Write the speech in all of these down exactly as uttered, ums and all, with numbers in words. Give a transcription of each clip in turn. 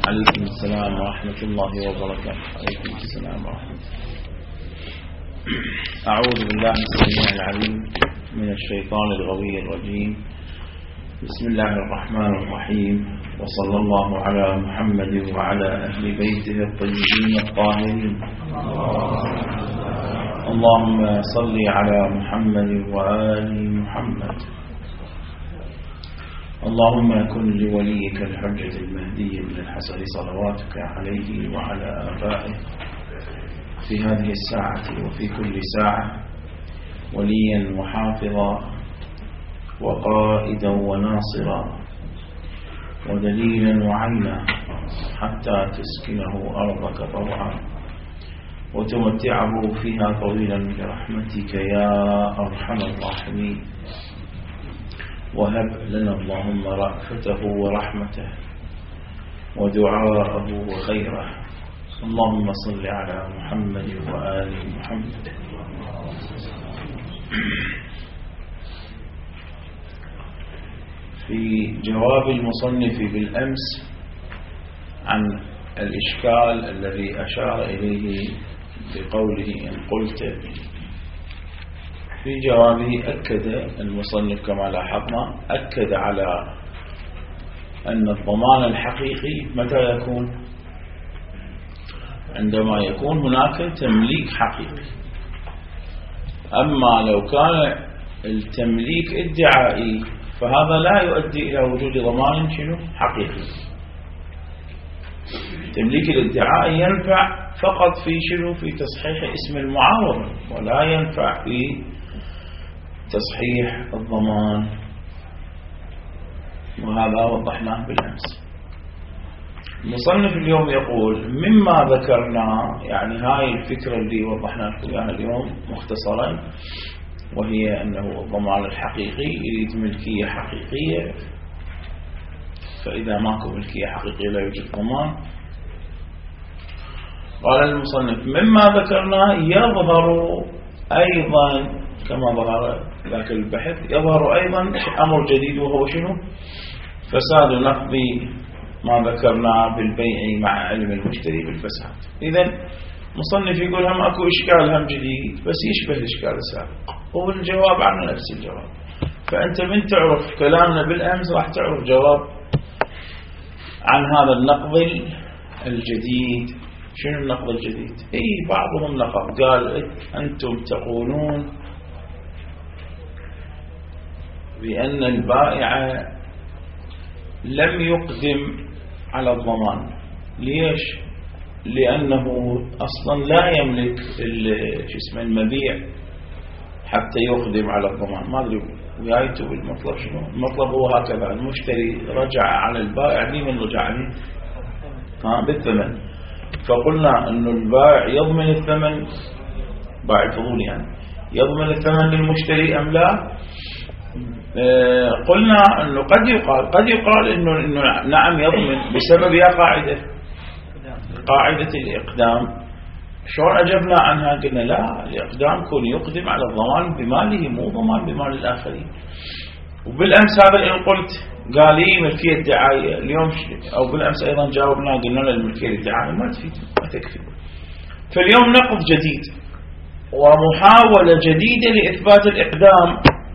عليكم السلام ورحمة الله وبركاته. عليكم السلام ورحمة الله. أعوذ بالله السميع العليم من الشيطان الغوي الرجيم. بسم الله الرحمن الرحيم، وصلى الله على محمد وعلى أهل بيته الطيبين الطاهرين. اللهم صل على محمد وآل محمد. اللهم كن لوليك الحجة المهدي بن الحسن صلواتك عليه وعلى آبائه في هذه الساعة وفي كل ساعة وليا وحافظا وقائدا وناصرا ودليلا وعينا حتى تسكنه أرضك طوعا وتمتعه فيها طويلا برحمتك يا أرحم الراحمين. وهب لنا اللهم رأفته ورحمته ودعاءه وخيره. اللهم صل على محمد وآل محمد. في جواب المصنف بالأمس عن الإشكال الذي أشار إليه بقوله إن قلت، في جوابه أكد المصنف كما لاحظنا أكد على أن الضمان الحقيقي متى يكون؟ عندما يكون هناك تمليك حقيقي. أما لو كان التمليك ادعائي فهذا لا يؤدي إلى وجود ضمان شنو حقيقي. تمليك الادعاء ينفع فقط في شنو في تصحيح اسم المعاوضة، ولا ينفع في تصحيح الضمان، وهذا وضحناه بالأمس. المصنف اليوم يقول مما ذكرنا، يعني هاي الفكرة اللي وضحنا لكم اياها اليوم مختصرا، وهي أنه الضمان الحقيقي يريد ملكية حقيقية، فإذا ماكو ملكية حقيقية لا يوجد ضمان. قال المصنف مما ذكرنا يظهر أيضا كما ظهر ذاك البحث، يظهر أيضا أمر جديد وهو شنو؟ فساد نقض ما ذكرنا بالبيع مع علم المشتري بالفساد. إذن مصنف يقول هم أكو إشكال هم جديد بس يشبه الإشكال السابق، والجواب عنه نفس الجواب. فأنت من تعرف كلامنا بالأمس راح تعرف جواب عن هذا النقض الجديد. شنو النقض الجديد؟ اي بعضهم نقض، قال أنتم تقولون بأن البائع لم يقدم على الضمان. ليش؟ لأنه أصلا لا يملك شو اسمه المبيع حتى يقدم على الضمان. ما أدري ويايته بالمطلب شنو؟ المطلب هو هكذا، المشتري رجع على البائع. لمن رجع عليه؟ ها بالثمن. فقلنا أنه البائع يضمن الثمن، بائع الفضول يعني يضمن الثمن للمشتري أم لا؟ آه قلنا أنه قد يقال قد يقال أنه, إنه نعم يضمن بسبب يا قاعدة قاعدة الإقدام. شلون أجبنا عنها؟ قلنا لا، الإقدام كون يقدم على الضمان بماله مو ضمان بمال الآخرين. وبالأمس هذا إن قلت قال لي ملكية الدعاية، اليوم أو بالأمس أيضا جاوبنا قلنا له الملكية الدعاية ما تفيد ما تكفي. فاليوم نقض جديد ومحاولة جديدة لإثبات الإقدام.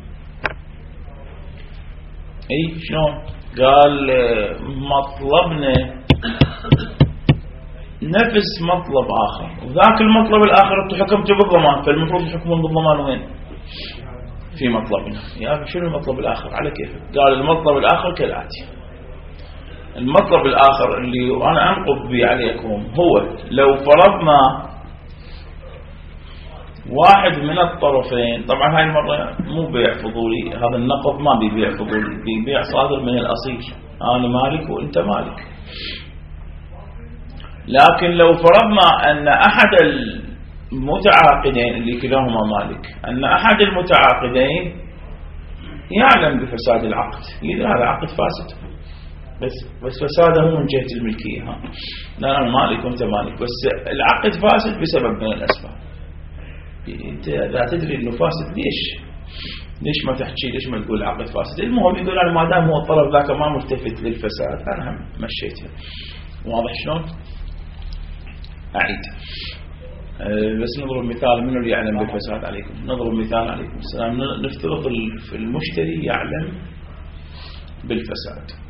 أي شلون؟ قال مطلبنا نفس مطلب آخر، وذاك المطلب الآخر أنتم حكمتوا بالضمان، فالمفروض تحكمون بالضمان وين؟ في مطلبنا. يا شنو المطلب الآخر على كيف؟ قال المطلب الآخر كالآتي. المطلب الآخر اللي أنا أنقض به عليكم هو لو فرضنا واحد من الطرفين، طبعا هاي المرة مو بيع فضولي، هذا النقض ما بيبيع فضولي، بيبيع صادر من الأصيل، أنا مالك وأنت مالك. لكن لو فرضنا أن أحد المتعاقدين اللي كلاهما مالك، أن أحد المتعاقدين يعلم بفساد العقد، إذا هذا عقد فاسد بس بس فساده من جهة الملكية، ها لا أنا مالك وأنت مالك، بس العقد فاسد بسبب من الأسباب. أنت لا تدري إنه فاسد، ليش ليش ما تحكي؟ ليش ما تقول عقد فاسد؟ المهم يقول أنا ما دام هو الطرف ذاك ما ملتفت للفساد أنا هم مشيته. واضح شلون؟ أعيد أه بس نضرب مثال. منو اللي يعلم بالفساد عليكم؟ نضرب مثال عليكم السلام. نفترض المشتري يعلم بالفساد.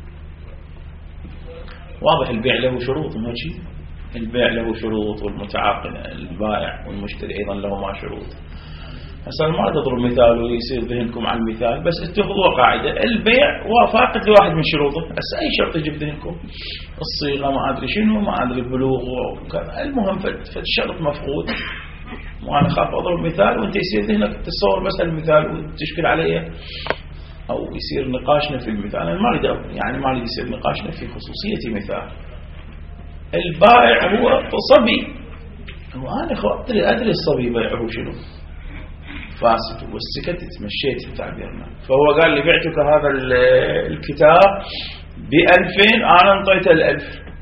واضح البيع له شروط، مو شيء؟ البيع له شروط، والمتعاقد البائع والمشتري أيضا لهما شروط. هسه ما تضرب مثال ويصير ذهنكم على المثال، بس اتخذوا قاعدة. البيع فاقد لواحد من شروطه. هسه أي شرط يجيب ذهنكم؟ الصيغة، ما أدري شنو، ما أدري البلوغ وكذا. المهم فالشرط مفقود. وأنا خاف أضرب مثال وأنت يصير ذهنك تتصور بس المثال وتشكل عليه، أو يصير نقاشنا في المثال. أنا ما أريد يعني ما أريد يصير نقاشنا في خصوصية مثال. البائع هو صبي، وأنا أدري أدري الصبي بيعه شنو فاسد، والسكت تمشيت بتعبيرنا. فهو قال لي بعتك هذا الكتاب بألفين، أنا انطيته الألف.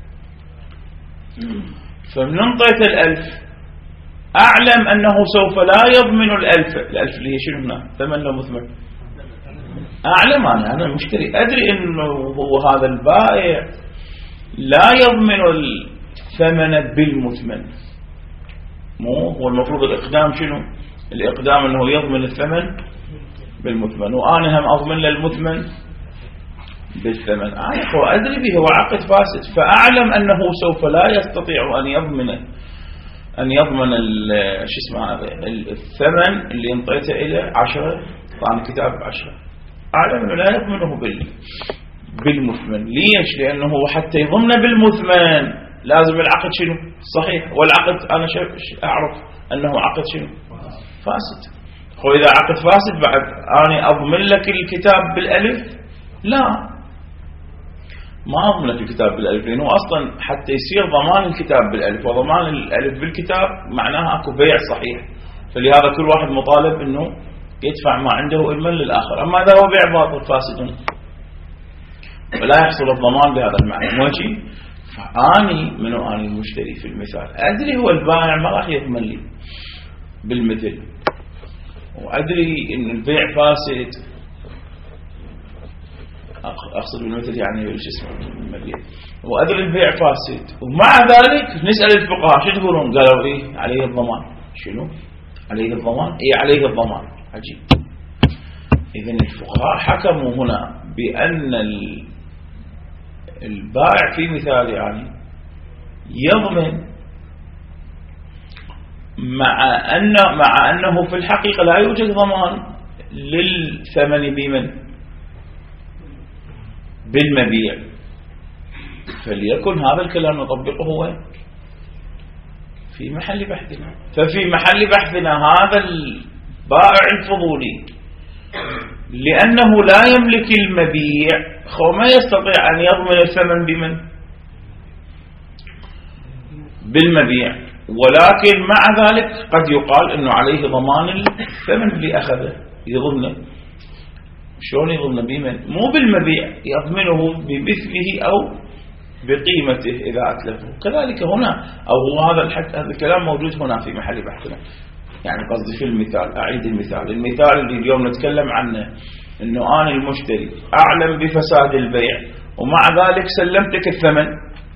فمن انطيت الألف أعلم أنه سوف لا يضمن الألف. الألف اللي هي شنو هنا؟ ثمن لو مثمن. أعلم أنا أنا مشتري أدري أنه هو هذا البائع لا يضمن الثمن بالمثمن. مو هو المفروض الإقدام شنو؟ الإقدام أنه يضمن الثمن بالمثمن، وأنا هم أضمن للمثمن بالثمن. أنا هو أدري به هو عقد فاسد، فأعلم أنه سوف لا يستطيع أن يضمن أن يضمن شو اسمه هذا الثمن اللي انطيته إلى عشرة. طبعا كتاب عشرة أعلم أنه لا يضمنه بال بالمثمن. ليش؟ لأنه حتى يضمن بالمثمن لازم العقد شنو؟ صحيح. والعقد أنا أعرف أنه عقد شنو؟ فاسد. وإذا عقد فاسد بعد أنا أضمن لك الكتاب بالألف؟ لا، ما أضمن لك الكتاب بالألف، لأنه أصلا حتى يصير ضمان الكتاب بالألف وضمان الألف بالكتاب معناها أكو بيع صحيح. فلهذا كل واحد مطالب أنه يدفع ما عنده إلما للآخر. أما إذا هو بيع باطل فاسد فلا يحصل الضمان بهذا المعنى. مو شيء. فأني منو أني المشتري في المثال أدري هو البائع ما راح يضمن لي بالمثل، وأدري إن البيع فاسد. أقصد بالمثل يعني إيش اسمه المبيع. وأدري البيع فاسد، ومع ذلك نسأل الفقهاء شو تقولون؟ قالوا إيه عليه الضمان. شنو عليه الضمان؟ إيه عليه الضمان. عجيب. إذن الفقهاء حكموا هنا بأن البائع في مثال يعني يضمن، مع أن مع أنه في الحقيقة لا يوجد ضمان للثمن بمن بالمبيع. فليكن هذا الكلام نطبقه هو في محل بحثنا. ففي محل بحثنا هذا البائع الفضولي لأنه لا يملك المبيع خو ما يستطيع أن يضمن الثمن بمن بالمبيع، ولكن مع ذلك قد يقال أنه عليه ضمان الثمن اللي أخذه يضمنه. شلون يضمنه بمن؟ مو بالمبيع، يضمنه بمثله أو بقيمته إذا أتلفه. كذلك هنا، أو هذا الحد هذا الكلام موجود هنا في محل بحثنا. يعني قصدي في المثال، أعيد المثال المثال اللي اليوم نتكلم عنه، أنه أنا المشتري أعلم بفساد البيع ومع ذلك سلمتك الثمن،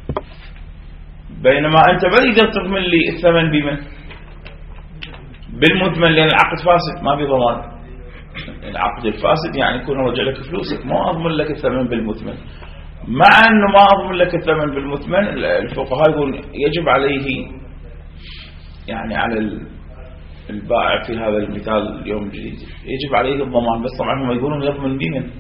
بينما أنت ما تقدر تضمن لي الثمن بمن بالمثمن، لأن العقد فاسد ما بضمان. العقد الفاسد يعني يكون رجع لك فلوسك، ما أضمن لك الثمن بالمثمن. مع أنه ما أضمن لك الثمن بالمثمن، الفقهاء يقول يجب عليه يعني على البائع في هذا المثال اليوم الجديد يجب عليه الضمان. بس طبعا هم يقولون يضمن بمن؟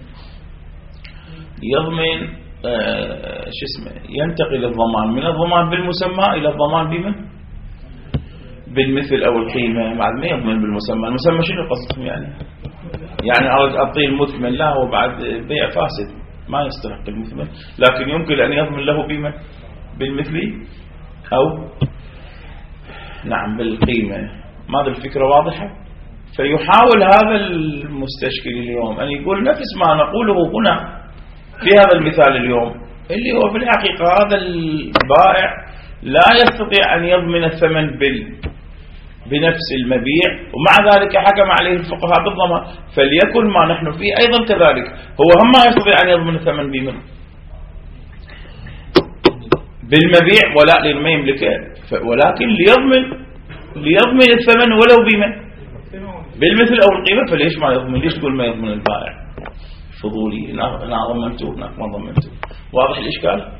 يضمن آه شو اسمه ينتقل الضمان من الضمان بالمسمى إلى الضمان بمن بالمثل أو القيمة. بعد ما يضمن بالمسمى. المسمى شنو قصدكم يعني؟ يعني أرد أعطيه المثمن لا، وبعد بيع فاسد ما يستحق المثمن، لكن يمكن أن يضمن له بمن بالمثل أو نعم بالقيمة. ماذا الفكرة واضحة؟ فيحاول هذا المستشكل اليوم أن يقول نفس ما نقوله هنا في هذا المثال اليوم، اللي هو في الحقيقة هذا البائع لا يستطيع أن يضمن الثمن بال بنفس المبيع، ومع ذلك حكم عليه الفقهاء بالضمان. فليكن ما نحن فيه أيضا كذلك، هو هم ما يستطيع أن يضمن الثمن بمن بالمبيع ولا لما يملكه، ولكن ليضمن ليضمن الثمن ولو بما بالمثل أو القيمة. فليش ما يضمن؟ ليش تقول ما يضمن البائع؟ فضولي. أنا ضمنته هناك ما ضمنته. واضح الإشكال؟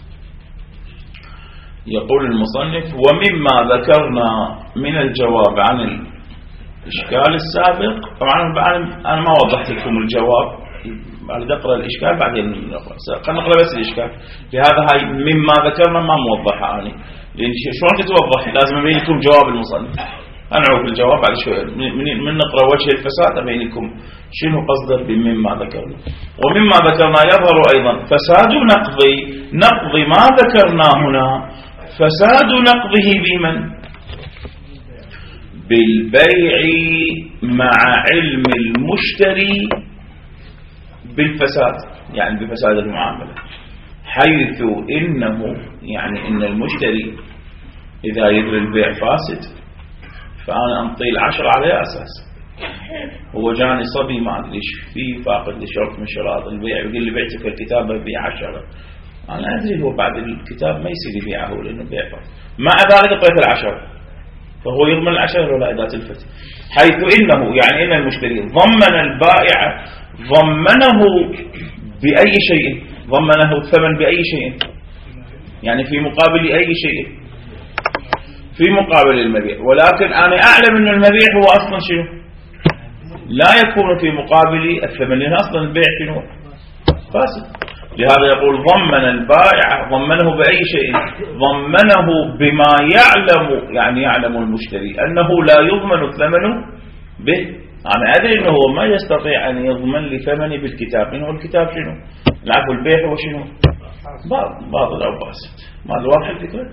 يقول المصنف: ومما ذكرنا من الجواب عن الإشكال السابق. طبعا أنا ما وضحت لكم الجواب، بعد أقرأ الإشكال بعدين خلينا نقرأ بس الإشكال. لهذا هاي مما ذكرنا ما موضحة أنا، لأن شلون تتوضح؟ لازم أبين لكم جواب المصنف. أنعوا في الجواب بعد شوية من, من نقرأ وجه الفساد أبين لكم شنو قصده بمما ذكرنا. ومما ذكرنا يظهر أيضا فساد نقضي نقضي ما ذكرنا هنا، فساد نقضه بمن؟ بالبيع مع علم المشتري بالفساد، يعني بفساد المعاملة، حيث إنه يعني إن المشتري إذا يدري البيع فاسد فأنا أنطي العشر على أساس. هو جاني صبي ما أدري إيش فيه، فاقد لشرط من شراط البيع، يقول لي بعتك الكتاب ببيع عشرة. أنا أدري هو بعد الكتاب ما يصير يبيعه لأنه بيع فاسد، مع ذلك قيت العشرة، فهو يضمن العشرة ولا إذا تلفت. حيث إنه يعني إن المشتري ضمن البائع ضمنه بأي شيء، ضمنه الثمن بأي شيء، يعني في مقابل أي شيء، في مقابل المبيع. ولكن أنا أعلم أن المبيع هو أصلا شنو؟ لا يكون في مقابل الثمن، لأن أصلا البيع شنو؟ فاسد. لهذا يقول ضمن البائع ضمنه بأي شيء، ضمنه بما يعلم، يعني يعلم المشتري أنه لا يضمن الثمن به. أنا أدري أنه ما يستطيع أن يضمن لي ثمني بالكتاب، لأنه الكتاب شنو؟ العفو البيع هو شنو؟ باطل أو فاسد. ما واضح الفكرة؟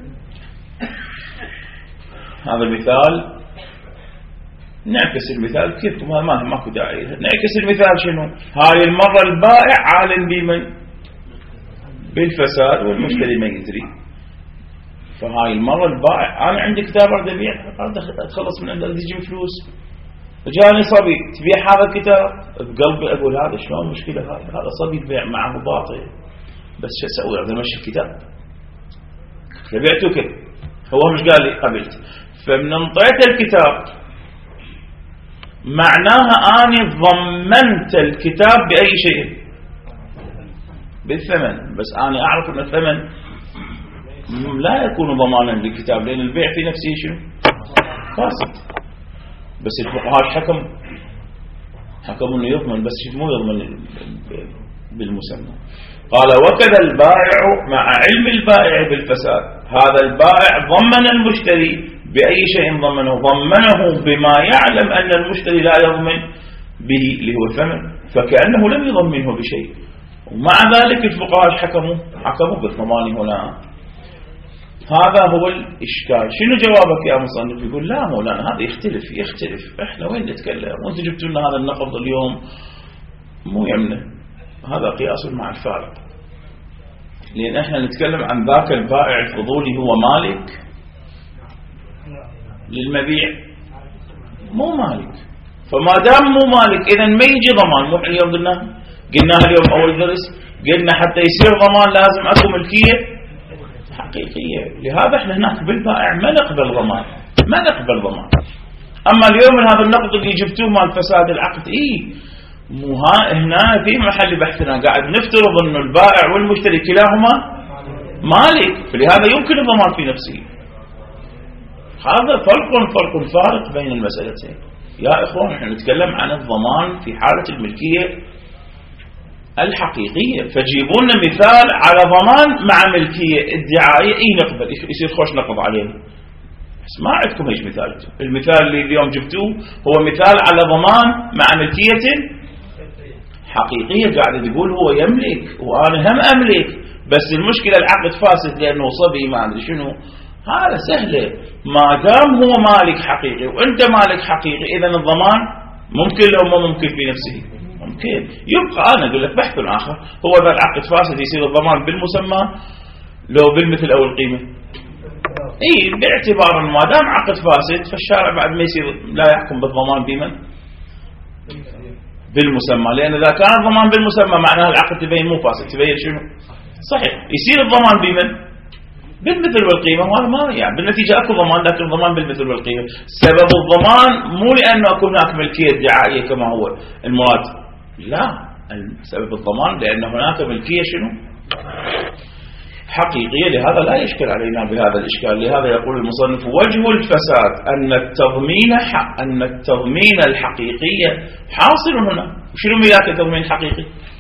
هذا مثال، نعكس المثال كيف ما ما ماكو داعي. نعكس المثال شنو؟ هاي المرة البائع عالم بمن؟ بالفساد والمشتري ما يدري. فهاي المرة البائع أنا عندي كتاب أريد أبيع، أريد أتخلص من عنده، أريد أجيب فلوس، جاني صبي تبيع هذا الكتاب، بقلبي أقول هذا شلون مشكلة، هذا هذا صبي تبيع معه باطل، بس شو أسوي؟ أريد أمشي الكتاب، فبيعته كده. هو مش قال لي قبلت، فمن انطيت الكتاب معناها أني ضمنت الكتاب بأي شيء؟ بالثمن. بس أنا أعرف أن الثمن لا يكون ضمانا للكتاب، لأن البيع في نفسه شنو؟ فاسد. بس الفقهاء حكم حكموا أنه يضمن، بس مو يضمن بالمسمى. قال: وكذا البائع مع علم البائع بالفساد. هذا البائع ضمن المشتري بأي شيء ضمنه؟ ضمنه بما يعلم أن المشتري لا يضمن به اللي هو الثمن، فكأنه لم يضمنه بشيء، ومع ذلك الفقهاء حكموا حكموا بالضمان هنا. هذا هو الإشكال. شنو جوابك يا مصنف؟ يقول: لا مولانا هذا يختلف يختلف احنا وين نتكلم، وانت جبتوا لنا هذا النقض اليوم مو يمنه، هذا قياس مع الفارق، لأن احنا نتكلم عن ذاك البائع الفضولي هو مالك للمبيع، مو مالك. فما دام مو مالك إذن ما يجي ضمان. مو اليوم قلنا قلناها اليوم أول درس، قلنا حتى يصير ضمان لازم أكو ملكية حقيقية. لهذا احنا هناك بالبائع ما نقبل ضمان، ما نقبل ضمان. أما اليوم هذا النقد اللي جبتوه مال فساد العقد، إيه مو هنا في محل بحثنا قاعد نفترض أن البائع والمشتري كلاهما مالك، فلهذا يمكن الضمان في نفسه. هذا فرق فرق فارق بين المسألتين يا إخوان. نحن نتكلم عن الضمان في حالة الملكية الحقيقية، فجيبونا مثال على ضمان مع ملكية ادعائية، اي نقبل يصير خوش نقض عليه. بس ما عندكم ايش مثال. المثال اللي اليوم جبتوه هو مثال على ضمان مع ملكية حقيقية، قاعد تقول هو يملك وأنا هم أملك، بس المشكلة العقد فاسد لأنه صبي ما أدري شنو. هذا سهلة، ما دام هو مالك حقيقي وأنت مالك حقيقي، إذن الضمان ممكن لو ما ممكن في نفسه ممكن. يبقى أنا أقول لك بحث آخر، هو ذا العقد فاسد يصير الضمان بالمسمى لو بالمثل أو القيمة. إيه باعتبار ما دام عقد فاسد فالشارع بعد ما يصير لا يحكم بالضمان بمن؟ بالمسمى، لأن إذا كان الضمان بالمسمى معناه العقد تبين مو فاسد، تبين شنو؟ صحيح. يصير الضمان بمن؟ بالمثل والقيمة، وهذا ما يعني بالنتيجة اكو ضمان، لكن الضمان بالمثل والقيمة. سبب الضمان مو لأنه اكو هناك ملكية دعائية كما هو المراد، لا، سبب الضمان لأن هناك ملكية شنو؟ حقيقية. لهذا لا يشكل علينا بهذا الإشكال. لهذا يقول المصنف: وجه الفساد أن التضمين حق أن التضمين الحقيقي حاصل هنا. شنو ملاك التضمين الحقيقي؟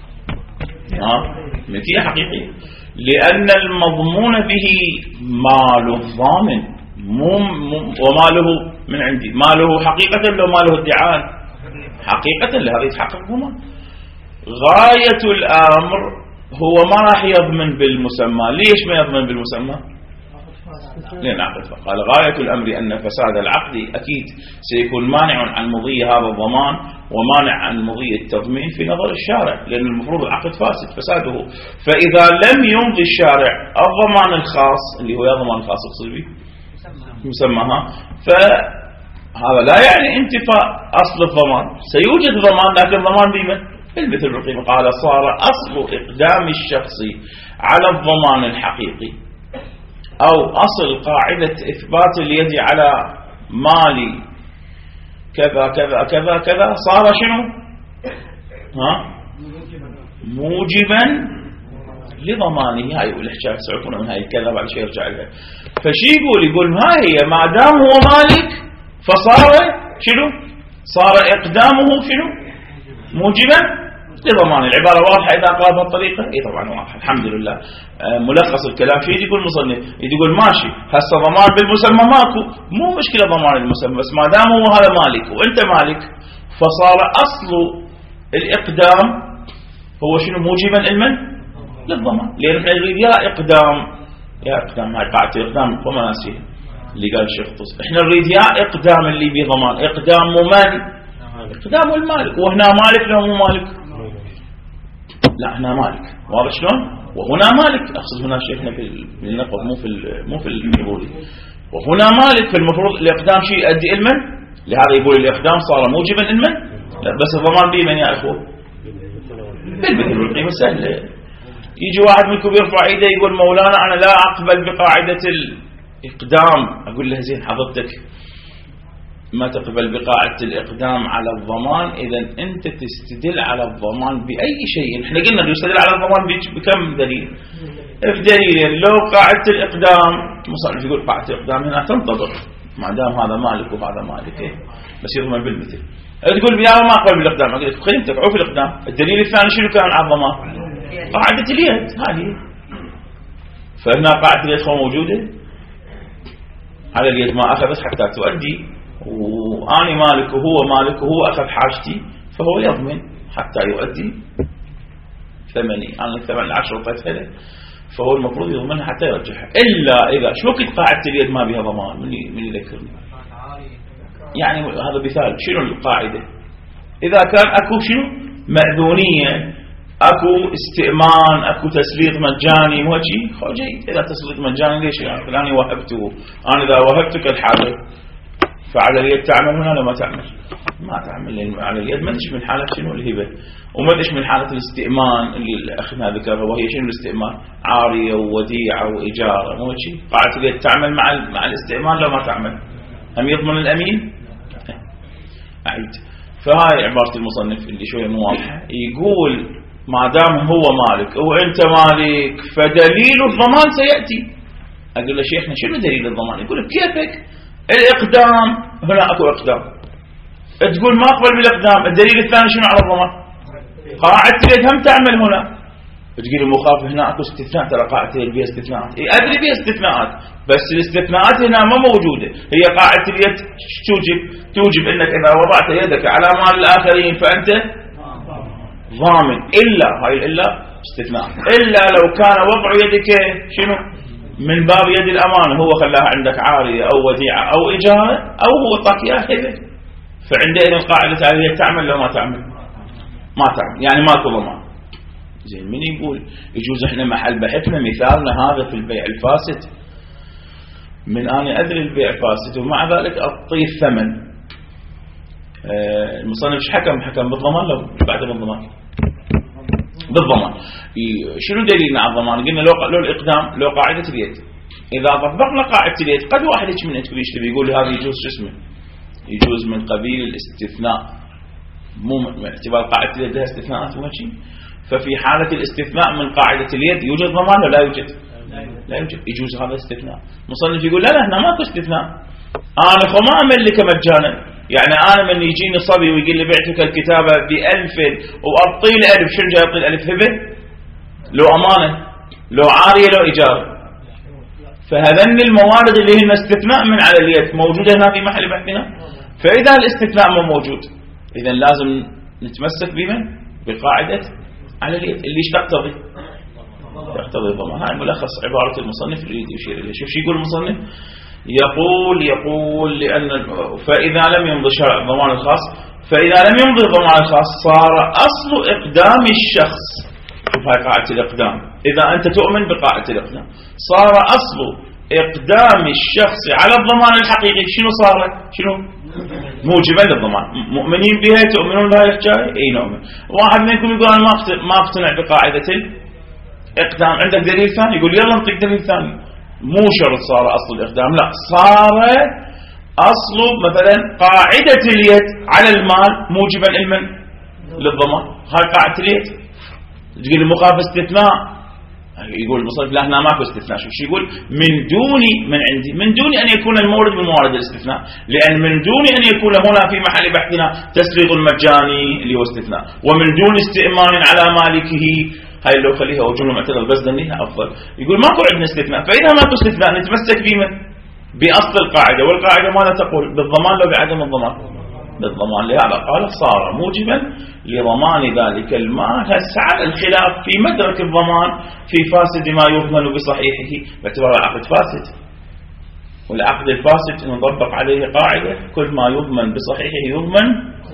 ها، ملكية حقيقية، لأن المضمون به مال الضامن، مو وماله من عندي، ماله حقيقة لو ماله ادعاء حقيقة، لهذا يتحقق الضمان. غاية الأمر هو ما راح يضمن بالمسمى. ليش ما يضمن بالمسمى؟ لأن عقد. قال: غاية الأمر أن فساد العقد أكيد سيكون مانع عن مضي هذا الضمان ومانع عن مضي التضمين في نظر الشارع، لأن المفروض العقد فاسد فساده. فإذا لم يمضي الشارع الضمان الخاص اللي هو الضمان الخاص يقصد به مسمىها، فهذا لا يعني انتفاء أصل الضمان. سيوجد ضمان، لكن ضمان بمن؟ بالمثل والقيمة. قال: صار أصل إقدام الشخص على الضمان الحقيقي أو أصل قاعدة إثبات اليد على مال كذا كذا كذا كذا، صار شنو؟ ها؟ موجبا لضمانه. هاي الحكاية سعكونا من هاي الكذا بعد شيء يرجع لها. فشي يقول يقول ما هي ما دام هو مالك فصار شنو؟ صار إقدامه شنو؟ موجبا لضمان. العبارة واضحة إذا قال بهالطريقة؟ إيه طبعا واضحة الحمد لله. آه ملخص الكلام شيء يقول المصنف، يقول ماشي هسه ضمان بالمسمى ماكو، مو مشكلة ضمان المسمى، بس ما دام هو هذا مالك وأنت مالك فصار أصل الإقدام هو شنو؟ موجبا لمن؟ للضمان. لأن احنا نريد يا إقدام يا إقدام، هاي قاعدة الإقدام وما ناسيها اللي قال الشيخ طوس، احنا نريد يا إقدام اللي بيه ضمان، إقدام من؟ إقدام المالك. وهنا مالك لو مو مالك؟ لا هنا مالك، واضح شلون؟ وهنا مالك، اقصد هنا شيخنا في النقض مو في مو في الحضوري. وهنا مالك، في المفروض الاقدام شيء يؤدي المن، لهذا يقول الاقدام صار موجبا المن. لا بس الضمان بمن يا اخوه؟ بالمثل والقيمة. سهله. يجي واحد منكم يرفع ايده يقول مولانا انا لا اقبل بقاعده الاقدام، اقول له زين حضرتك ما تقبل بقاعدة الإقدام على الضمان، إذا أنت تستدل على الضمان بأي شيء. إحنا قلنا يستدل على الضمان بكم دليل؟ بدليل. لو قاعدة الإقدام مصنف يقول قاعدة الإقدام هنا تنطبق ما دام هذا مالك وهذا مالك، إيه؟ بس يضمن بالمثل. تقول يا ما أقبل بالإقدام، أقول لك خلينا تقعوا في الإقدام. الدليل الثاني شنو كان على الضمان؟ قاعدة اليد هذه. فهنا قاعدة اليد موجودة، على اليد ما أخذت حتى تؤدي، وأنا مالك وهو مالك وهو أخذ حاجتي، فهو يضمن حتى يؤدي ثمني. أنا الثمن العشرة طيتها له، فهو المفروض يضمنها حتى يرجعها. إلا إذا شو وقت قاعدة اليد ما بها ضمان؟ من من يذكرني؟ يعني هذا مثال. شنو القاعدة؟ إذا كان أكو شنو مأذونية، أكو استئمان، أكو تسليط مجاني، مو شيء خرجي. إذا تسليط مجاني ليش يعني فلاني وهبته، أنا إذا وهبتك الحاجة فعلى اليد تعمل هنا ولا ما تعمل؟ ما تعمل، لأن على اليد ما تشمل حالة شنو الهبة، وما تشمل حالة الاستئمان اللي أخذنا ذكرها، وهي شنو الاستئمان؟ عارية ووديعة وإجارة، مو شيء. قاعدة اليد تعمل مع مع الاستئمان لو ما تعمل؟ هم يضمن الأمين؟ أعيد. فهاي عبارة المصنف اللي شوية مو واضحة. يقول ما دام هو مالك وأنت مالك فدليل الضمان سيأتي. أقول له شيخنا شنو دليل الضمان؟ يقول لك كيفك؟ الإقدام هنا أكو إقدام، تقول ما أقبل بالإقدام، الدليل الثاني شنو على الضمان؟ قاعدة اليد هم تعمل هنا. تقول المخاف هنا أكو استثناء، ترى قاعدة اليد بها استثناءات. إيه أدري بها استثناءات، بس الاستثناءات هنا ما موجودة. هي قاعدة اليد توجب توجب أنك إذا وضعت يدك على مال الآخرين فأنت ضامن، إلا هاي إلا استثناء، إلا لو كان وضع يدك شنو من باب يد الأمانة، هو خلاها عندك عارية أو وديعة أو إجارة أو هو طاك إياها هبة، فعندئذ القاعدة هذه تعمل لو ما تعمل؟ ما تعمل، يعني ماكو ضمان. زين من يقول يجوز احنا محل بحثنا مثالنا هذا في البيع الفاسد، من أنا أدري البيع فاسد ومع ذلك أعطيه الثمن. آه المصنف ايش حكم؟ حكم بالضمان لو بعد بالضمان؟ بالضمان. شنو دليلنا على الضمان؟ قلنا لو لو الإقدام لو قاعدة اليد إذا طبقنا قاعدة اليد قد واحد من عندكم يشتبه يقول هذا يجوز شو اسمه يجوز من قبيل الاستثناء، مو من اعتبار قاعدة اليد لها استثناءات وشيء. ففي حالة الاستثناء من قاعدة اليد يوجد ضمان ولا لا يوجد؟ لا يوجد، يجوز هذا الاستثناء. مصنف يقول لا لا هنا ماكو استثناء، أنا خو ما أملك مجانا، يعني أنا من يجيني صبي ويقول لي بعتك الكتابة بألف وأعطي له ألف، شنو جاي يعطي الألف؟ هبة لو أمانة لو عارية لو إيجار. فهذن الموارد اللي هن استثناء من على اليد موجودة هنا في محل بحثنا. فإذا الاستثناء مو موجود إذا لازم نتمسك بمن؟ بقاعدة على اليد اللي ايش تقتضي؟ تقتضي الضمان. هاي ملخص عبارة المصنف اللي يريد يشير إليه. شوف شو يقول المصنف، يقول يقول لأن فإذا لم يمضي شرع الضمان الخاص فإذا لم يمضي الضمان الخاص صار أصل إقدام الشخص. شوف هاي قاعدة الإقدام، إذا أنت تؤمن بقاعدة الإقدام صار أصل إقدام الشخص على الضمان الحقيقي. شنو صار؟ شنو؟ موجبا للضمان. مؤمنين بها؟ تؤمنون بهاي الحكاية؟ اي نؤمن. واحد منكم يقول أنا ما اقتنع بقاعدة الإقدام، عندك دليل ثاني؟ يقول يلا نعطيك دليل ثاني. مو شرط صار أصل الإقدام، لا صار أصل مثلا قاعدة اليد على المال موجبا لمن؟ للضمان. هاي قاعدة اليد. تقول لي مخالف استثناء، يقول المصنف لا هنا ماكو استثناء. شوف شو يقول، من دون من عندي من دون أن يكون المورد من موارد الاستثناء، لأن من دون أن يكون هنا في محل بحثنا تسريط المجاني اللي هو استثناء، ومن دون استئمان على مالكه. هاي لو خليها وجملة معتدل بس ذنيها أفضل. يقول ماكو عندنا استثناء، فإذا ماكو استثناء نتمسك بمن؟ بأصل القاعدة، والقاعدة ماذا تقول؟ بالضمان لو بعدم الضمان؟ بالضمان. لهذا قال صار موجبا لضمان ذلك المال. هسه على الخلاف في مدرك الضمان في فاسد ما يضمن بصحيحه، باعتبار العقد فاسد، والعقد الفاسد نطبق عليه قاعدة كل ما يضمن بصحيحه يضمن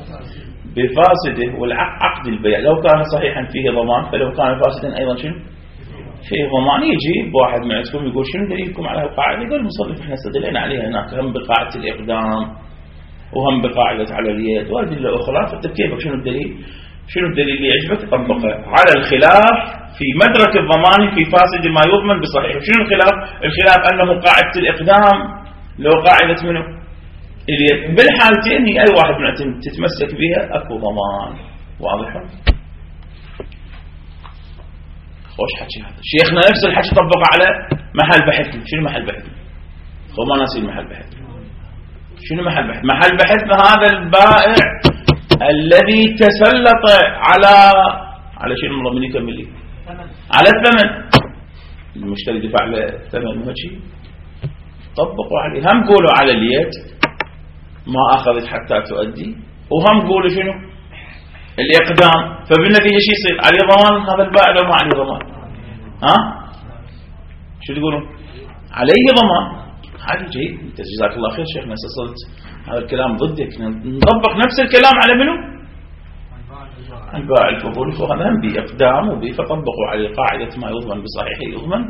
بفاسده. والعقد البيع لو كان صحيحا فيه ضمان، فلو كان فاسدا أيضا شنو؟ فيه ضمان. يجي بواحد من عندكم يقول شنو دليلكم على القاعدة؟ يقول المصنف احنا استدلنا عليها هناك هم بقاعدة الإقدام وهم بقاعدة على اليد وأدلة أخرى. فأنت كيفك شنو الدليل؟ شنو الدليل اللي يعجبك طبقه على الخلاف في مدرك الضمان في فاسد ما يضمن بصحيح. شنو الخلاف؟ الخلاف أنه قاعدة الإقدام لو قاعدة منه اليد. بالحالتين أي واحد من تتمسك بها أكو ضمان. واضح؟ خوش حكي هذا. شيخنا نفس الحكي طبقه على محل بحثنا. شنو محل بحثنا؟ خو ما ناسين محل بحثنا. شنو محل بحث؟ محل بحثنا هذا البائع الذي تسلط على على شنو من يكمل لي؟ على الثمن. المشتري دفع له الثمن وهالشي طبقوا عليه. هم قولوا على اليد ما أخذت حتى تؤدي، وهم قولوا شنو؟ الإقدام. فبالنتيجة شو يصير؟ عليه ضمان هذا البائع لو ما عليه ضمان؟ ها؟ شو تقولون؟ عليه ضمان. هذا جيد. جزاك الله خير شيخنا، استصلت هذا الكلام ضدك. نطبق نفس الكلام على منو؟ البائع الفضولي. فهذا هم بإقدام وبي فطبقوا عليه قاعدة ما يضمن بصحيحه يضمن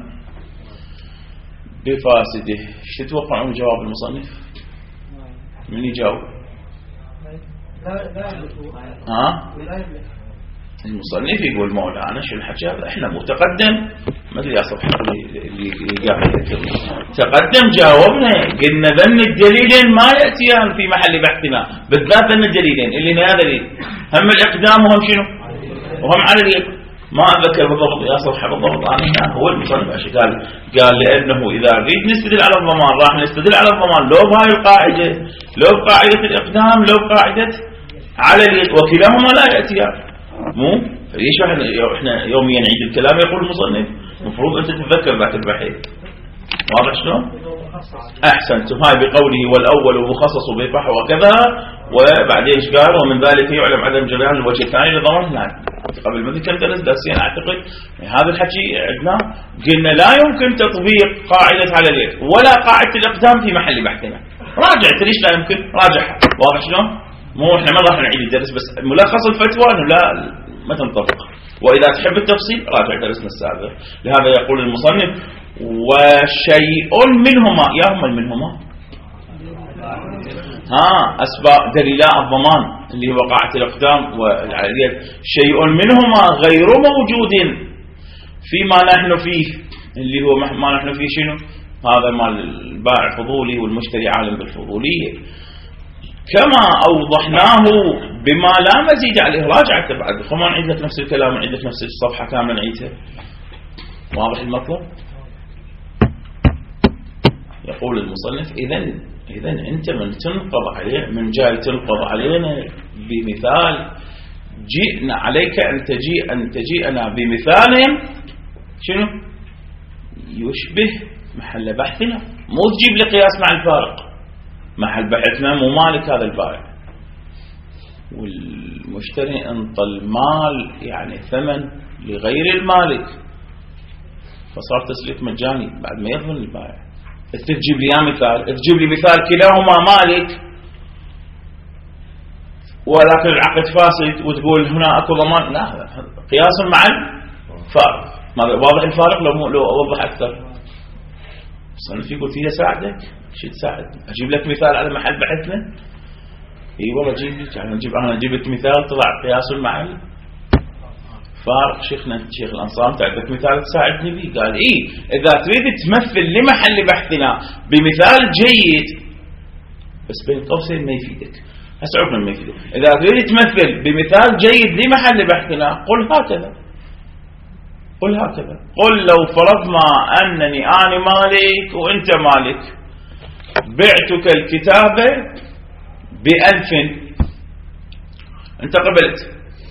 بفاسده. ايش تتوقعون جواب المصنف؟ من يجاوب؟ ها؟ المصنف يقول مولانا شو الحكي هذا؟ احنا متقدم ما ادري يا صبحي اللي قاعد يذكرني تقدم جاوبنا قلنا ذن الدليلين ما ياتيان في محل بحثنا، بالذات ذن الدليلين اللي هي دليل هم الاقدام وهم شنو؟ وهم على اليد. ما اذكر بالضبط يا صبحي بالضبط انا هو المصنف قال قال لانه اذا نريد نستدل على الضمان راح نستدل على الضمان لو بهاي القاعده لو بقاعده الاقدام لو بقاعده على اليد، وكلاهما لا ياتيان. مو ليش احنا يوميا نعيد الكلام يقول المصنف؟ المفروض انت تتذكر ذاك البحث. واضح شلون؟ احسنتم. هاي بقوله والاول مخصص بفح وكذا، وبعدين ايش قال؟ ومن ذلك يعلم عدم جريان الوجه الثاني لضمان. نعم قبل ما ذكرت درس درسين اعتقد هذا الحكي عندنا قلنا لا يمكن تطبيق قاعده على اليد ولا قاعده الاقدام في محل بحثنا. راجع ليش لا يمكن؟ راجعها. واضح شلون؟ مو احنا ما راح نعيد الدرس، بس ملخص الفتوى انه لا ما تنطبق، واذا تحب التفصيل راجع درسنا السابق. لهذا يقول المصنف وشيء منهما. يا هم منهما ها اسباب دليلاء الضمان اللي هو قاعدة الاقدام والعاليات. شيء منهما غير موجود فيما نحن فيه اللي هو ما نحن فيه شنو؟ هذا مال البائع فضولي والمشتري عالم بالفضولية، كما أوضحناه بما لا مزيد عليه. راجعت بعد، خلونا نعيد لك نفس الكلام، نعيد لك نفس الصفحة كاملة نعيدها. واضح المطلب؟ يقول المصنف: إذن إذن أنت من تنقض عليه، من جاي تنقض علينا بمثال، جئنا عليك أن تجيء أن تجيئنا بمثال شنو يشبه محل بحثنا، مو تجيب لي قياس مع الفارق. محل بحثنا مو مالك هذا البائع، والمشتري انطى المال يعني ثمن لغير المالك، فصار تسليف مجاني بعد ما يضمن البائع. تجيب لي مثال، تجيب لي مثال كلاهما مالك ولكن العقد فاسد وتقول هنا اكو ضمان، لا، قياس مع الفارق. واضح الفارق؟ لو لو اوضح اكثر. صنف يقول فيها ساعدك، شو تساعد؟ اجيب لك مثال على محل بحثنا؟ اي والله جيب لي، يعني نجيب انا جبت مثال طلع قياس مع الفارق. شيخنا شيخ الانصار تعطيك مثال تساعدني به؟ قال اي، اذا تريد تمثل لمحل بحثنا بمثال جيد بس بين قوسين ما يفيدك، هسه عرفنا ما يفيدك. اذا تريد تمثل بمثال جيد لمحل بحثنا قل هكذا، قل هكذا، قل لو فرضنا أنني أنا مالك وأنت مالك، بعتك الكتابة بألف، أنت قبلت،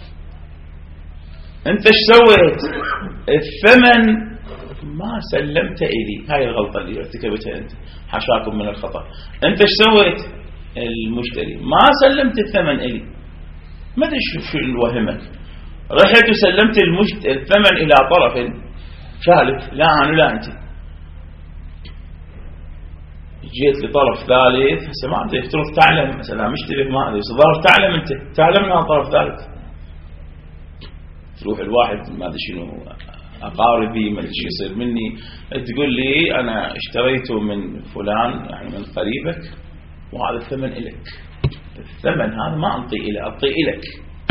أنت ايش سويت؟ الثمن ما سلمت إلي. هاي الغلطة اللي ارتكبتها أنت، حشاكم من الخطأ. أنت ايش سويت؟ المشتري ما سلمت الثمن إلي، ما أدري شو اللي وهمك، رحت وسلمت المشت... الثمن إلى طرف ثالث، لا أنا لا أنت، جيت لطرف ثالث. هسه ما أدري، افترض تعلم مثلا مشتري، ما أدري ظهر تعلم أنت، تعلم أنها طرف ثالث، تروح الواحد ما أدري شنو أقاربي ما أدري شو يصير مني، تقول لي أنا اشتريته من فلان يعني من قريبك وهذا الثمن إلك، الثمن هذا ما أنطي إليه، أعطي إلك.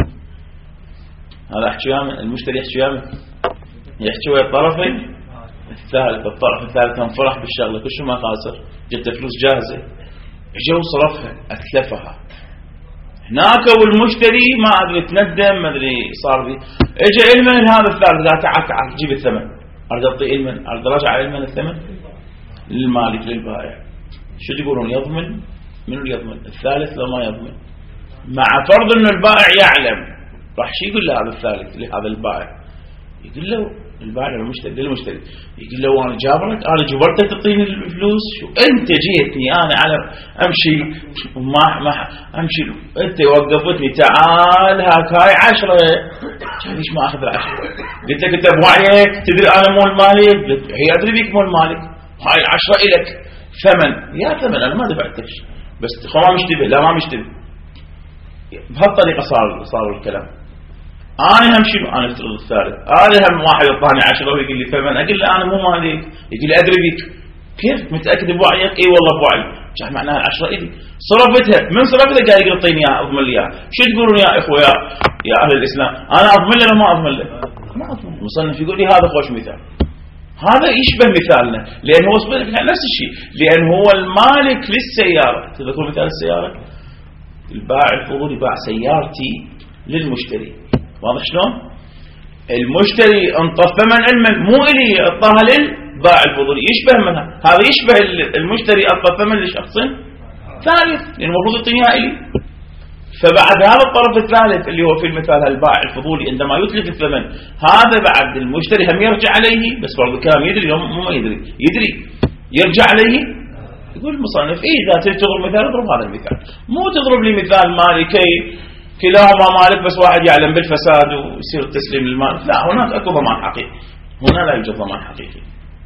هذا احكي يامه، المشتري يحكي يامه، يحكي ويا الطرفين الثالث، الطرف الثالث انفرح بالشغله، كل شيء ما خاسر، جت فلوس جاهزه، اجى وصرفها اتلفها هناك، والمشتري ما ادري تندم، ما ادري صار بي، اجى المن هذا الثالث قال تعال تعال جيب الثمن، اريد اعطي المن، اريد ارجع المن الثمن للمالك للبائع. شو تقولون؟ يضمن؟ منو يضمن؟ الثالث لو ما يضمن، مع فرض انه البائع يعلم، راح شي يقول له هذا الثالث لهذا البائع؟ يقول له البائع للمشتري للمشتري يقول له انا جابرك، انا جبرتك تعطيني الفلوس، شو انت جيتني انا على امشي وما ما امشي، انت وقفتني تعال هاك هاي عشرة، ليش ما اخذ العشرة؟ قلت لك انت بوعيك تدري انا مو المالك، قلت هي ادري بيك مو المالك، هاي العشرة الك ثمن، يا ثمن انا ما دفعتك، بس خو ما مشتبه، لا ما مشتبه. بهالطريقه صار صار الكلام. انا هم شنو؟ انا افترض الثالث، هذا هم واحد يعطاني عشرة ويقول لي ثمن، اقول له انا مو مالك، يقول لي ادري بيك، كيف متاكد بوعيك؟ اي والله بوعي، جاء معناها العشرة الي، صرفتها، من صرفتها قال يقول اعطيني اياها، اضمن لي اياها. شو تقولون يا اخويا يا اهل الاسلام؟ انا اضمن له ما اضمن له؟ ما اضمن. المصنف يقول لي هذا خوش مثال، هذا يشبه مثالنا، لان هو نفس الشيء، لان هو المالك للسياره. تذكرون مثال السياره؟ البائع الفضولي باع سيارتي للمشتري، واضح شلون؟ المشتري انطى ثمن علما مو الي، اعطاها للبائع الفضولي، يشبه منها، هذا يشبه المشتري اعطى ثمن لشخص ثالث، لان المفروض يعطيني الي. فبعد هذا الطرف الثالث اللي هو في المثال البائع الفضولي عندما يتلف الثمن، هذا بعد المشتري هم يرجع عليه، بس برضو الكلام يدري مو ما يدري، يدري يرجع عليه. يقول المصنف إيه إذا تريد تضرب مثال اضرب هذا المثال، مو تضرب لي مثال مالكي كلاهما مالك بس واحد يعلم بالفساد ويصير تسليم للمال، لا، هناك اكو ضمان حقيقي، هنا لا يوجد ضمان حقيقي.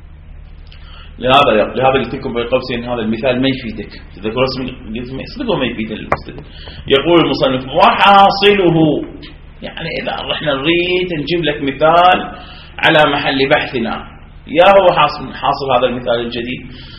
لهذا لهذا قلت لكم بين قوسين هذا المثال ما يفيدك، تذكروا اسمه صدقوا ما يفيد المستدل. يقول المصنف وحاصله، يعني اذا رحنا نريد نجيب لك مثال على محل بحثنا، يا هو حاصل حاصل هذا المثال الجديد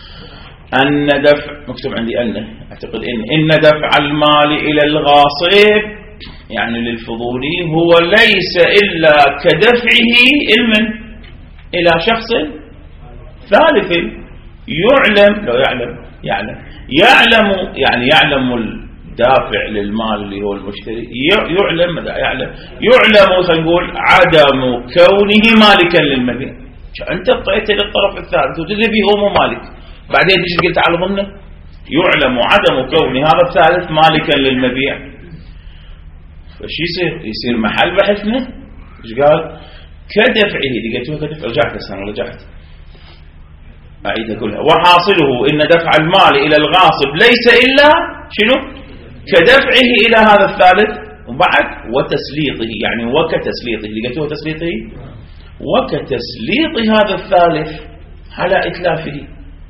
أن دفع، مكتوب عندي أن أعتقد إن إن دفع المال إلى الغاصب يعني للفضولي هو ليس إلا كدفعه المن إلى شخص ثالث، يعلم، لو يعلم يعلم يعلم يعني يعلم الدافع للمال اللي هو المشتري، يعلم ماذا يعلم؟ يعلم خلينا نقول عدم كونه مالكا للمبيع. أنت اعطيت للطرف الثالث وتدري فيه هو مو مالك، بعدين تيجي قلت على ضمنه يعلم عدم كون هذا الثالث مالكا للمبيع. فشي يصير؟ يصير محل بحثنا. ايش قال؟ كدفعه، لقيتوها كدفع، رجعت السنة رجعت أعيدها كلها. وحاصله إن دفع المال إلى الغاصب ليس إلا شنو؟ كدفعه إلى هذا الثالث، وبعد وتسليطه، يعني وكتسليطه، لقيتوها تسليطه، وكتسليط هذا الثالث على إتلافه.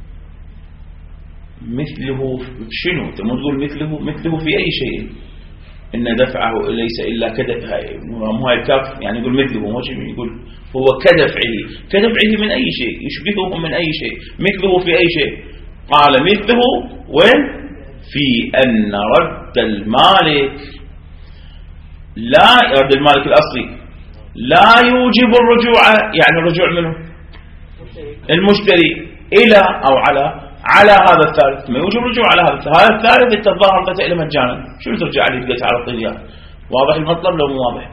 مثله شنو؟ تمو تقول مثله مثله في أي شيء. إن دفعه ليس إلا كدفعه، مو هاي الكاف يعني يقول مثله، مو شيء يقول هو كدفعه، كدفعه من أي شيء، يشبهه من أي شيء، مثله في أي شيء. قال مثله وين؟ في أن رد المالك لا رد المالك الأصلي لا يوجب الرجوع، يعني الرجوع منه المشتري إلى أو على على هذا الثالث، ما يوجب الرجوع على هذا الثالث. هذا الثالث التظاهر قتل إلى مجانا، شو ترجع لي بقيت على الطليان؟ واضح المطلب لو مو واضح؟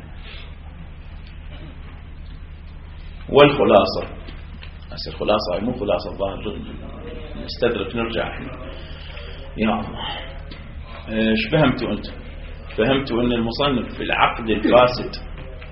والخلاصة، بس الخلاصة مو خلاصة الظاهر، نستدرك نرجع احنا. يا الله، ايش فهمتوا انتم؟ فهمتوا ان المصنف في العقد الفاسد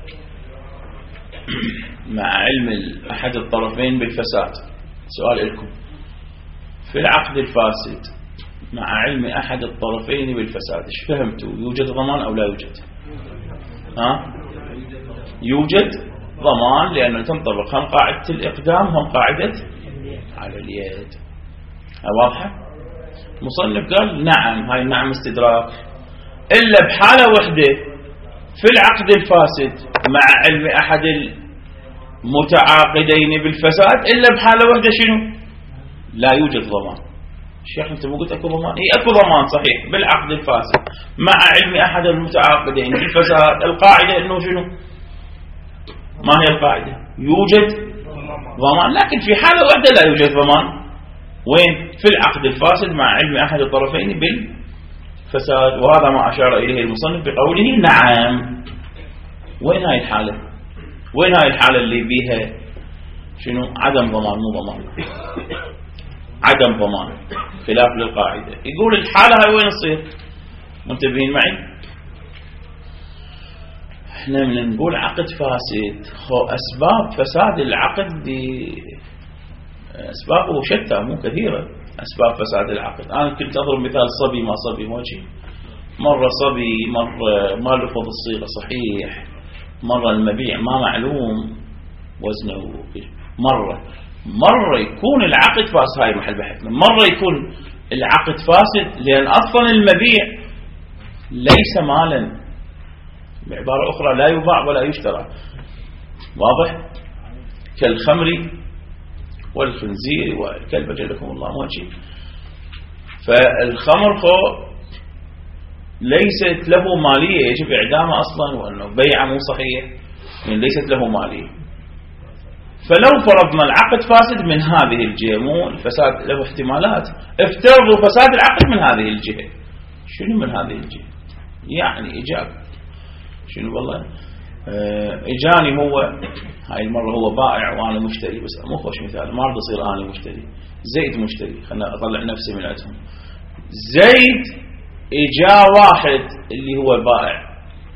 مع علم احد الطرفين بالفساد، سؤال لكم، في العقد الفاسد مع علم احد الطرفين بالفساد ايش فهمتوا؟ يوجد ضمان او لا يوجد؟ ها؟ يوجد ضمان، لانه تنطبق هم قاعدة الاقدام هم قاعدة على اليد. واضحة؟ مصنف قال نعم، هاي نعم استدراك، إلا بحالة وحدة في العقد الفاسد مع علم أحد المتعاقدين بالفساد، إلا بحالة وحدة شنو؟ لا يوجد ضمان. الشيخ أنت مو قلت أكو ضمان؟ إيه أكو ضمان صحيح بالعقد الفاسد مع علم أحد المتعاقدين بالفساد. القاعدة إنه شنو؟ ما هي القاعدة؟ يوجد ضمان، لكن في حالة واحدة لا يوجد ضمان. وين؟ في العقد الفاسد مع علم أحد الطرفين بالفساد. وهذا ما أشار إليه المصنف بقوله نعم. وين هاي الحالة؟ وين هاي الحالة اللي بيها شنو؟ عدم ضمان، مو ضمان، عدم ضمان خلاف للقاعدة. يقول الحالة هاي وين تصير؟ منتبهين معي؟ احنا من نقول عقد فاسد، أسباب فساد العقد دي أسبابه شتى مو كثيرة. أسباب فساد العقد، أنا كنت أضرب مثال صبي ما صبي مو شيء، مرة صبي، مرة ما لفظ الصيغة صحيح، مرة المبيع ما معلوم وزنه، مرة مرة يكون العقد فاسد. هاي محل بحثنا، مرة يكون العقد فاسد لأن أصلا المبيع ليس مالا، بعبارة أخرى لا يباع ولا يشترى. واضح؟ كالخمر والخنزير والكلب جلكم الله مو شيء. فالخمر خو ليست له مالية، يجب إعدامه أصلا، وأنه بيعه مو صحيح، يعني ليست له مالية. فلو فرضنا العقد فاسد من هذه الجهة، مو الفساد له احتمالات، افترضوا فساد العقد من هذه الجهة. شنو من هذه الجهة؟ يعني إجاب شنو والله اه إجاني هو هاي المرة هو بائع وأنا مشتري، بس مو خوش مثال، ما أرضى أصير أنا مشتري، زيد مشتري، خلنا أطلع نفسي من عندهم. زيد إجا واحد اللي هو البائع،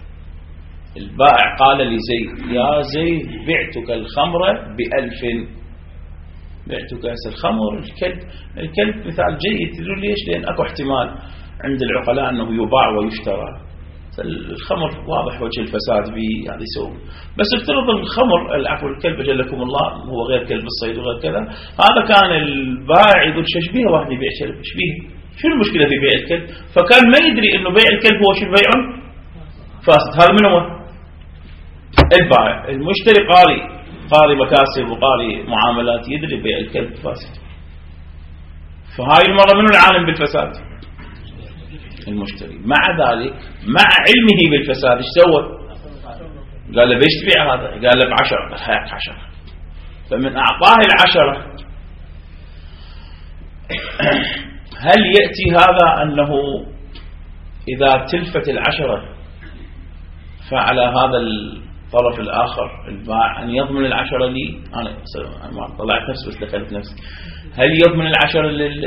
البائع قال لي زيد يا زيد بعتك الخمرة بألف، بعتك هسه الخمر الكلب، الكلب مثال جيد. تقول ليش؟ لأن أكو احتمال عند العقلاء أنه يباع ويشترى. الخمر واضح وجه الفساد به يعني سوء، بس افترض الخمر العفو الكلب جلكم الله هو غير كلب الصيد وغير كذا، هذا كان البائع يقول شبيه واحد يبيع كلب، شبيه شنو المشكلة في بيع الكلب؟ فكان ما يدري انه بيع الكلب هو شو بيع فاسد. هذا من هو؟ البائع. المشتري قاري، قاري مكاسب وقاري معاملات، يدري بيع الكلب فاسد. فهاي المرة منو العالم بالفساد؟ المشتري. مع ذلك مع علمه بالفساد ايش سوى؟ قال له بيش تبيع هذا؟ قال له بعشرة، قال هيك عشرة. فمن أعطاه العشرة هل يأتي هذا أنه إذا تلفت العشرة فعلى هذا الطرف الآخر البائع أن يضمن العشرة لي؟ أنا ما طلعت نفسي بس دخلت نفسي. هل يضمن العشرة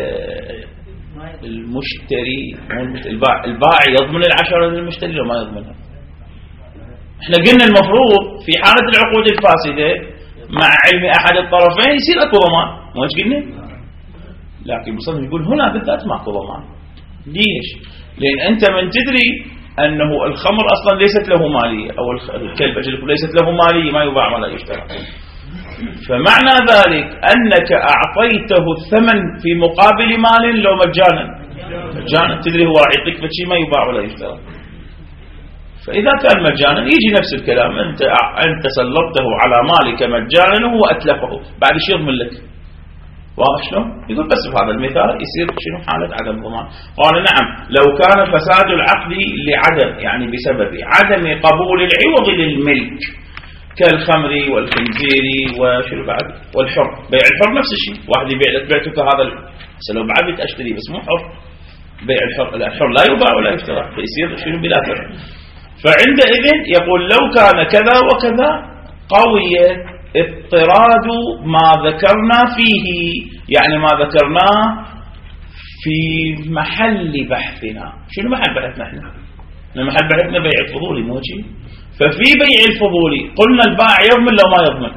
للمشتري؟ البائع البائع يضمن العشرة للمشتري لو ما يضمنها؟ احنا قلنا المفروض في حالة العقود الفاسدة مع علم أحد الطرفين يصير أكو ضمان، مو ايش قلنا؟ لكن المصنف يقول هنا بالذات ماكو ضمان. ليش؟ لأن أنت من تدري أنه الخمر أصلا ليست له مالية، أو الكلب ليست له مالية، ما يباع ولا يشترى. فمعنى ذلك أنك أعطيته الثمن في مقابل مال لو مجانا مجانا تدري هو يعطيك فشي ما يباع ولا يشترى. فإذا كان مجانا يجي نفس الكلام، أنت أنت سلطته على مالك مجانا وهو أتلفه، بعد شو يضمن لك؟ واضح شلون؟ يقول بس في هذا المثال يصير شنو حالة عدم ضمان. قال نعم لو كان فساد العقد لعدم يعني بسبب عدم قبول العوض للملك كالخمر والخنزير وشنو بعد والحر. بيع الحر نفس الشيء، واحد يبيع لك بعتك هذا بس لو بعد اشتري بس مو حر. بيع الحر الحر لا يباع ولا يشترى، فيصير شنو بلا فرق. فعندئذ يقول لو كان كذا وكذا قوية اضطراد ما ذكرنا فيه، يعني ما ذكرناه في محل بحثنا. شنو محل بحثنا احنا؟ محل بحثنا بيع الفضولي مو شيء. ففي بيع الفضولي قلنا البائع يضمن لو ما يضمن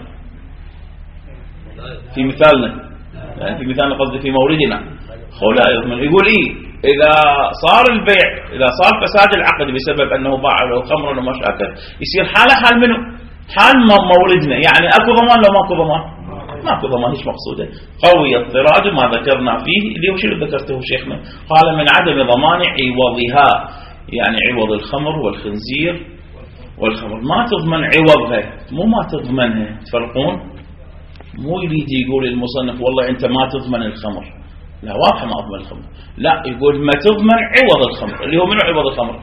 في مثالنا، يعني في مثالنا قصدي في موردنا هو لا يضمن. يقول ايه إذا صار البيع إذا صار فساد العقد بسبب أنه باع له خمر ولا مشاكل يصير حاله حال منه حال مولدنا، يعني أكو ضمان لو ماكو ضمان ماكو ضمان. ايش مقصوده؟ قوي اضطراد ما ذكرنا فيه اللي هو شنو ذكرته شيخنا، قال من عدم ضمان عوضها، يعني عوض الخمر والخنزير والخمر ما تضمن عوضها، مو ما تضمنها. تفرقون؟ مو يريد يقول المصنف والله أنت ما تضمن الخمر، لا واضح ما أضمن الخمر، لا يقول ما تضمن عوض الخمر اللي هو منو عوض الخمر؟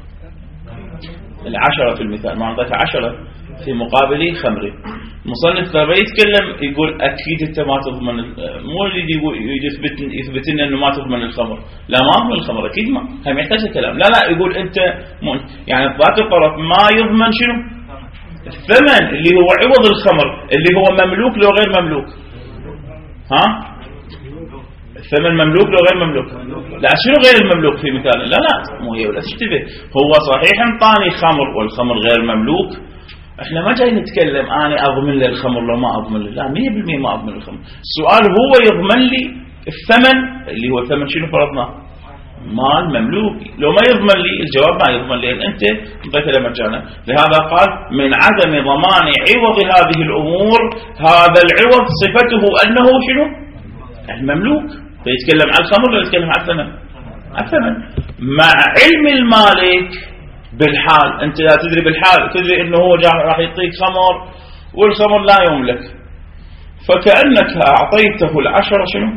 العشرة في المثال، ما عندك عشرة في مقابل خمر. المصنف لما يتكلم يقول أكيد أنت ما تضمن، مو اللي يقول يثبت يثبت لنا إنه ما تضمن الخمر، لا ما أضمن الخمر أكيد ما هم يحتاج الكلام، لا لا يقول أنت يعني ذات الطرف ما يضمن شنو؟ الثمن اللي هو عوض الخمر اللي هو مملوك لو غير مملوك. ها؟ الثمن مملوك لو غير مملوك؟ لا شنو غير المملوك في مثال؟ لا لا مو هي ولا تشتبه، هو صحيح انطاني خمر والخمر غير مملوك، احنا ما جاي نتكلم انا اضمن له الخمر لو ما اضمن له، لا مية بالمية ما اضمن الخمر. السؤال هو يضمن لي الثمن اللي هو الثمن شنو فرضناه؟ مال مملوك. لو ما يضمن لي الجواب ما يضمن لي لان انت انطيته له مجانا. لهذا قال من عدم ضمان عوض هذه الامور، هذا العوض صفته انه شنو؟ المملوك. فيتكلم عن الخمر ولا يتكلم عن الثمن؟ عن الثمن مع علم المالك بالحال. انت لا تدري بالحال، تدري انه هو راح يعطيك خمر والخمر لا يملك، فكأنك اعطيته العشرة شنو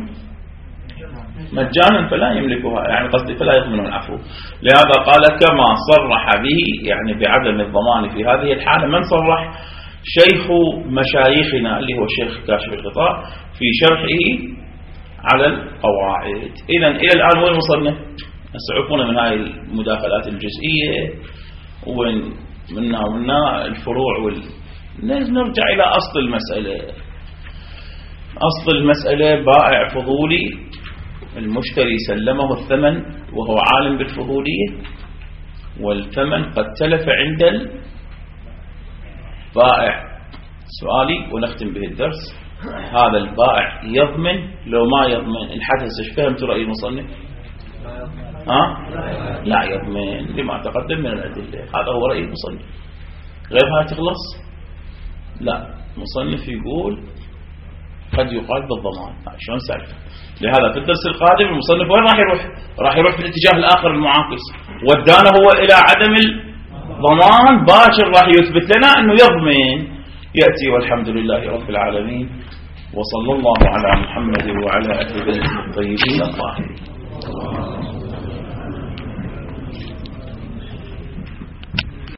مجانا فلا يملكها، يعني قصدي فلا يضمن العفو. لهذا قال كما صرح به يعني بعدم الضمان في هذه الحالة. من صرح؟ شيخ مشايخنا اللي هو الشيخ كاشف الغطاء في شرحه على القواعد. إذن إلى الآن وين وصلنا؟ نستعفون من هاي المداخلات الجزئية وين منا ومنا الفروع وال... نرجع إلى أصل المسألة. أصل المسألة بائع فضولي، المشتري سلمه الثمن وهو عالم بالفضولية، والثمن قد تلف عند البائع. سؤالي ونختم به الدرس، هذا البائع يضمن لو ما يضمن الحدث؟ ايش فهمت رأي المصنف؟ ها؟ لا يضمن لما تقدم من الأدلة، هذا هو رأي المصنف. غير هاي تخلص؟ لا، المصنف يقول قد يقال بالضمان. شلون سالفه؟ لهذا في الدرس القادم المصنف وين راح يروح؟ راح يروح في الاتجاه الآخر المعاكس، ودانا هو إلى عدم الضمان. باكر راح يثبت لنا أنه يضمن. يأتي والحمد لله رب العالمين، وصلى الله على محمد وعلى أهل بيته الطيبين الطاهرين.